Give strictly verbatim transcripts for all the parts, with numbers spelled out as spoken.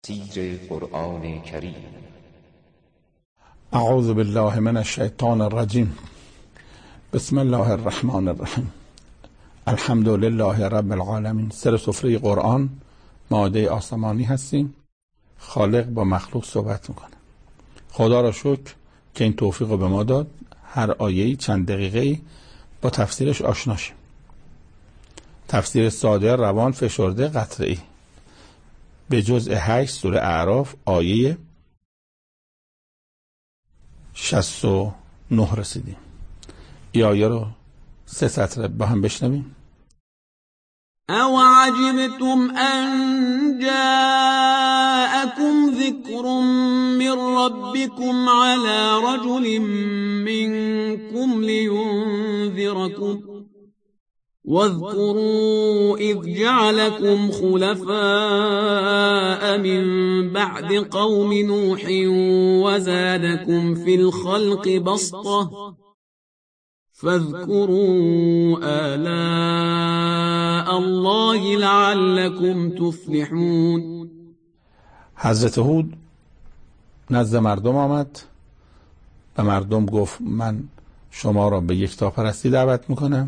تفسیر قرآن کریم. اعوذ بالله من الشیطان الرجیم. بسم الله الرحمن الرحیم. الحمد لله رب العالمین. سر سفره قرآن ماده آسمانی هستیم. خالق با مخلوق صحبت میکنه. خدا را شکر که این توفیق رو به ما داد هر آیه‌ای چند دقیقه‌ای با تفسیرش آشنا شیم. تفسیر ساده، روان، فشرده، قطعی. به جزء هشت سوره اعراف آیه شصت و نه رسیدیم. این آیه رو سه سطر با هم بشنویم. او عجبتم ان جاءكم ذكر من ربكم على رجل منكم لينذركم واذكروا إذ جعلكم خلفاء من بعد قوم نوح وزادكم في الخلق بسطة فاذكروا آلاء الله لعلكم تفلحون. حضرت هود نزد مردم آمد، به مردم گفت من شما را به یکتاپرستی دعوت میکنم.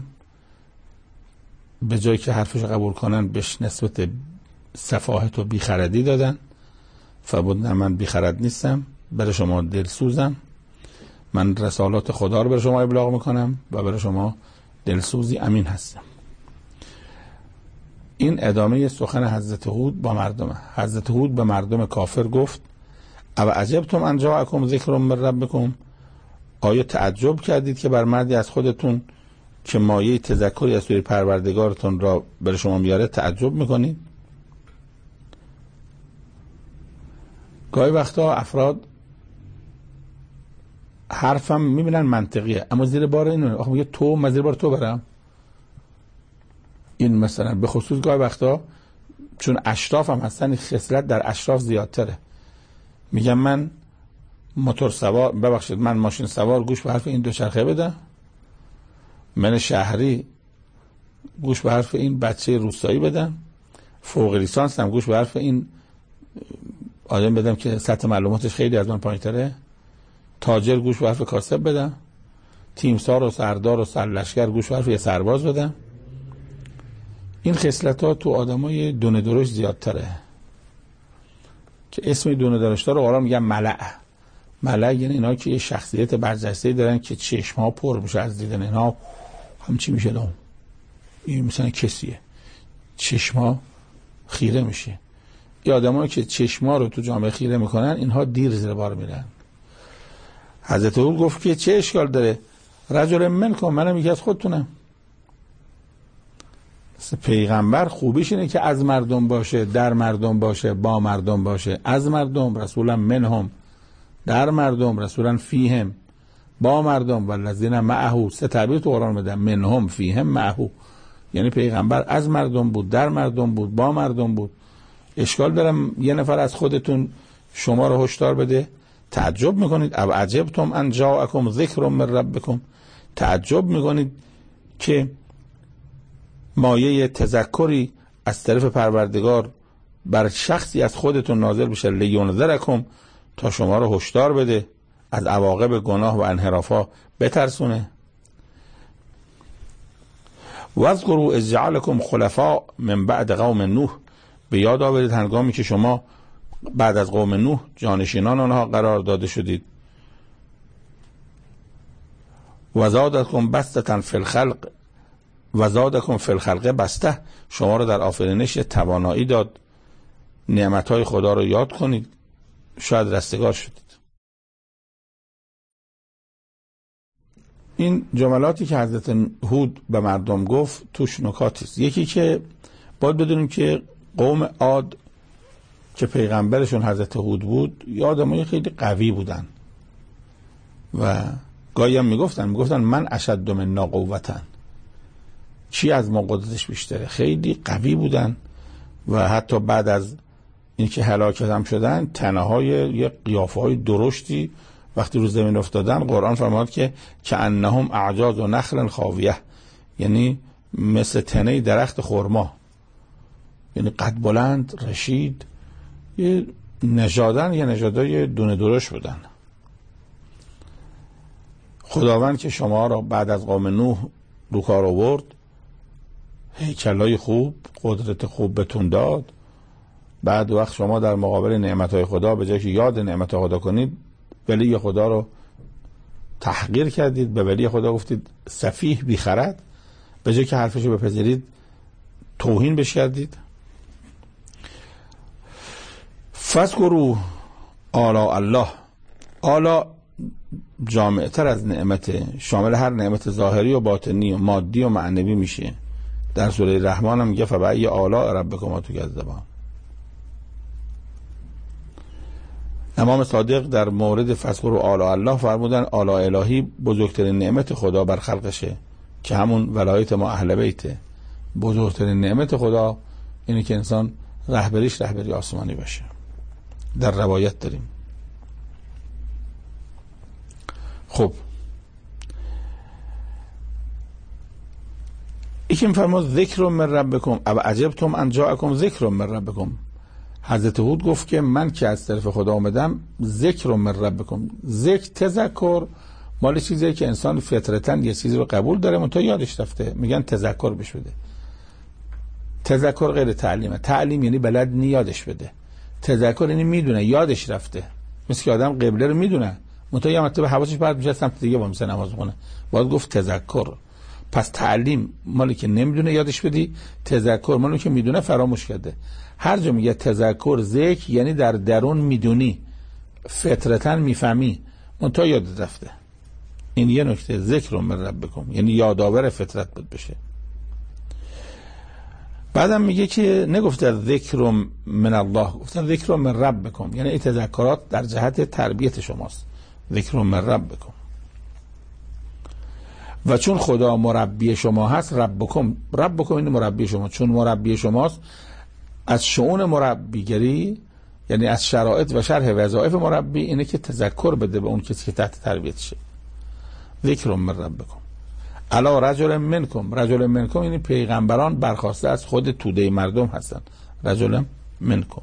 به جایی که حرفش قبول کنن بهش نسبت سفاهت و بیخردی دادن. فرمود نه من بیخرد نیستم، برای شما دلسوزم، من رسالات خدا رو برای شما ابلاغ میکنم و برای شما دلسوزی امین هستم. این ادامه سخن حضرت هود با مردم. حضرت هود به مردم کافر گفت او عجبتم ان جاءکم ذکر من ربکم، آیا تعجب کردید که بر مردی از خودتون که مایه تذکری از سوی پروردگارتون را برای شما میاره تعجب میکنید؟ گاهی وقتا افراد حرفم میبینن منطقیه اما زیر بار اینه، آخه میگه تو من زیر بار تو برم. این مثلا به خصوص گاهی وقتا چون اشراف هم هستن این خصلت در اشراف زیادتره. میگم من موتور سوار ببخشید من ماشین سوار گوش به حرف این دوچرخه بدم، من شهری گوش به حرف این بچه روستایی بدم، فوق لیسانس هم گوش به حرف این آدم بدم که سطح معلوماتش خیلی از من پایین‌تره، تاجر گوش به حرف کاسب بدم، تیمسار و سردار و سرلشکر گوش به حرف یه سرباز بدم. این خصلت‌ها تو آدمای دونه درشت زیادتره که اسم دونه درشتا رو قرآن میگن ملأ. ملأ یعنی اینا که یه شخصیت برجسته‌ای دارن که چشم‌ها پر میشه از دیدن اینا. هم چی میشه دام این مثلا کسیه چشما خیره میشه. این آدمایی که چشما رو تو جامعه خیره میکنن اینها دیر زیر بار میرن. حضرت هود گفت که چه اشکال داره رجل منکم، منم یکی از خودتونم. پیغمبر خوبیش اینه که از مردم باشه، در مردم باشه، با مردم باشه. از مردم رسولا منهم، در مردم رسولا فیهم، با مردم والذین معه. سه تعبیر تو قرآن بدن، منهم فیهم معه، یعنی پیغمبر از مردم بود، در مردم بود، با مردم بود. اشکال دارم یه نفر از خودتون شما رو هشدار بده؟ تعجب میکنید او عجبتم ان جاءکم ذکر من ربکم، تعجب میکنید که مایه تذکری از طرف پروردگار بر شخصی از خودتون نازل بشه، لینذرکم، تا شما رو هشدار بده، از عواقب گناه و انحرافا بترسونه. واذکروا اذ جعلکم خلفاء من بعد قوم نوح، به یاد آورید هنگامی که شما بعد از قوم نوح جانشینان آنها قرار داده شدید. وزادکم بسطة فی الخلق، وزادکم فی الخلق بسطة، شما رو در آفرینش توانایی داد. نعمتهای خدا رو یاد کنید، شاید رستگار شدید. این جملاتی که حضرت هود به مردم گفت توش نکاتی است. یکی که باید بدونیم که قوم عاد که پیغمبرشون حضرت هود بود یه آدمای خیلی قوی بودن و گاهی هم میگفتن میگفتن من اشد منا قوة، چی از ما قدرتش بیشتره. خیلی قوی بودن و حتی بعد از اینکه هلاک هم شدن تنهای یه قیافه های درشتی وقتی رو زمین افتادن قرآن فرمود که کأنهم اعجاز و نخل خاویه، یعنی مثل تنه درخت خرما، یعنی قد بلند رشید، یه نژادن یه نژادای دونه درشت بودن. خداوند که شما را بعد از قوم نوح رو کار آورد، هیکلای خوب، قدرت خوب بهتون داد، بعد وقت شما در مقابل نعمتهای خدا به جای که یاد نعمتهای خدا کنید، ولی خدا رو تحقیر کردید، به ولی خدا گفتید سفیه بیخرد، به جای که حرفشو بپذیرید توهین بش کردید. فذکروا آلاء الله. آلا جامع تر از نعمت، شامل هر نعمت ظاهری و باطنی و مادی و معنوی میشه. در سوره رحمان هم میگه فبأی آلاء ربکما تکذبان. امام صادق در مورد فذکروا آلاء الله فرمودن آلاء الهی بزرگترین نعمت خدا بر خلقشه که همون ولایت ما اهل بیته. بزرگترین نعمت خدا اینه که انسان رهبریش رهبری آسمانی باشه. در روایت داریم. خب ایکی میفرماد ذکر من ربکم او عجبتم ان جاءکم ذکر من ربکم. حضرت هود گفت که من که از طرف خدا آمدم ذکر من ربکم. ذکر تذکر مال چیزی که انسان فطرتاً یه چیزی رو قبول داره منتها یادش رفته، میگن تذکر بش بده. تذکر غیر تعلیمه. تعلیم یعنی بلد نی یادش بده. تذکر یعنی میدونه یادش رفته. مثل که آدم قبله رو میدونه منتها یه مرتبه حواسش پرت میشه سمت دیگه با مثلا نماز میخونه. باید گفت تذکر. پس تعلیم مالی که نمیدونه یادش بدی، تذکر مالی که میدونه فراموش کرده. هر جا میگه تذکر ذکر یعنی در درون میدونی، فطرتاً میفهمی منتها یاد رفته. این یه نکته. ذکر من ربکم یعنی یادآور فطرت بود بشه. بعدم میگه که نگفته ذکر من الله، گفتن ذکر من ربکم یعنی این تذکرات در جهت تربیت شماست. ذکر من ربکم. و چون خدا مربی شما هست، ربکم ربکم این مربی شما، چون مربی شماست، از شؤون مربیگری یعنی از شرایط و شرح وظایف مربی اینه که تذکر بده به اون کسی که تحت تربیتشه. ذکر من ربکم علی رجل منکم. رجل منکم یعنی پیغمبران برخواسته از خود توده مردم هستن. رجل منکم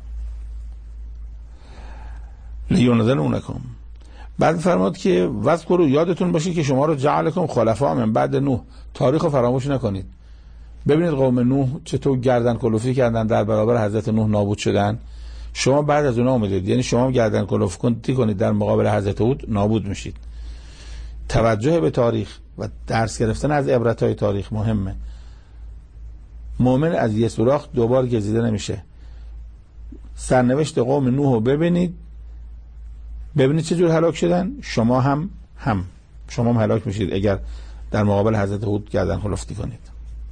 لینذرونکم. بعد فرمود که وذکروا یادتون باشه که شما رو جعلکم خلفاء من بعد نوح. تاریخ رو فراموش نکنید. ببینید قوم نوح چطور گردن کلفتی کردن، در برابر حضرت نوح نابود شدن. شما بعد از اونها اومدید، یعنی شما گردن کلفتی کنید در مقابل حضرت هود، نابود میشید. توجه به تاریخ و درس گرفتن از عبرت‌های تاریخ مهمه. مؤمن از یه سوراخ دوبار گزیده نمیشه. سرنوشت قوم نوح رو ببینید، ببینید چه جور هلاک شدن. شما هم هم شما هم هلاک میشید اگر در مقابل حضرت هود گردن کلفتی کنید.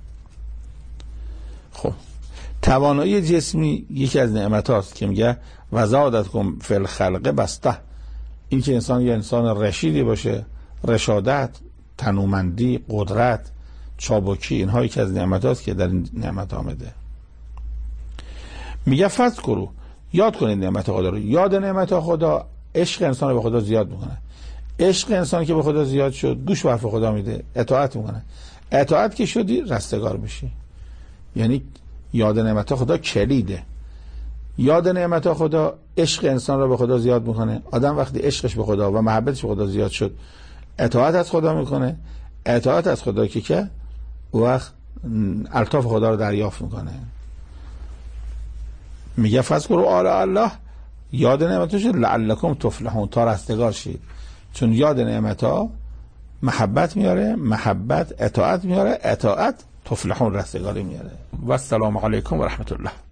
خب توانایی جسمی یکی از نعمت هاست که میگه وزادتکم فی الخلق بسطه. این که انسان یه انسان رشیدی باشه، رشادت، تنومندی، قدرت، چابکی، اینها یکی از نعمت هاست که در این نعمت آمده. میگه فذکروا یاد کنید نعمت خدا رو. یاد نعمت خدا عشق انسان رو به خدا زیاد میکنه. عشق انسان که به خدا زیاد شد گوش به حرف خدا میده، اطاعت میکنه. اطاعت که شدی رستگار میشی. یعنی یاد نعمت خدا کلیده. یاد نعمت خدا عشق انسان رو به خدا زیاد میکنه. آدم وقتی عشقش به خدا و محبتش به خدا زیاد شد، اطاعت از خدا میکنه. اطاعت از خدا که که وقت الطاف خدا رو دریافت میکنه. میگه فذکروا آلاء الله یاد نعمتش لعلکم تفلحون تا رستگار شید. چون یاد نعمتها محبت میاره، محبت اطاعت میاره، اطاعت تفلحون رستگاری میاره. و السلام علیکم و رحمت الله.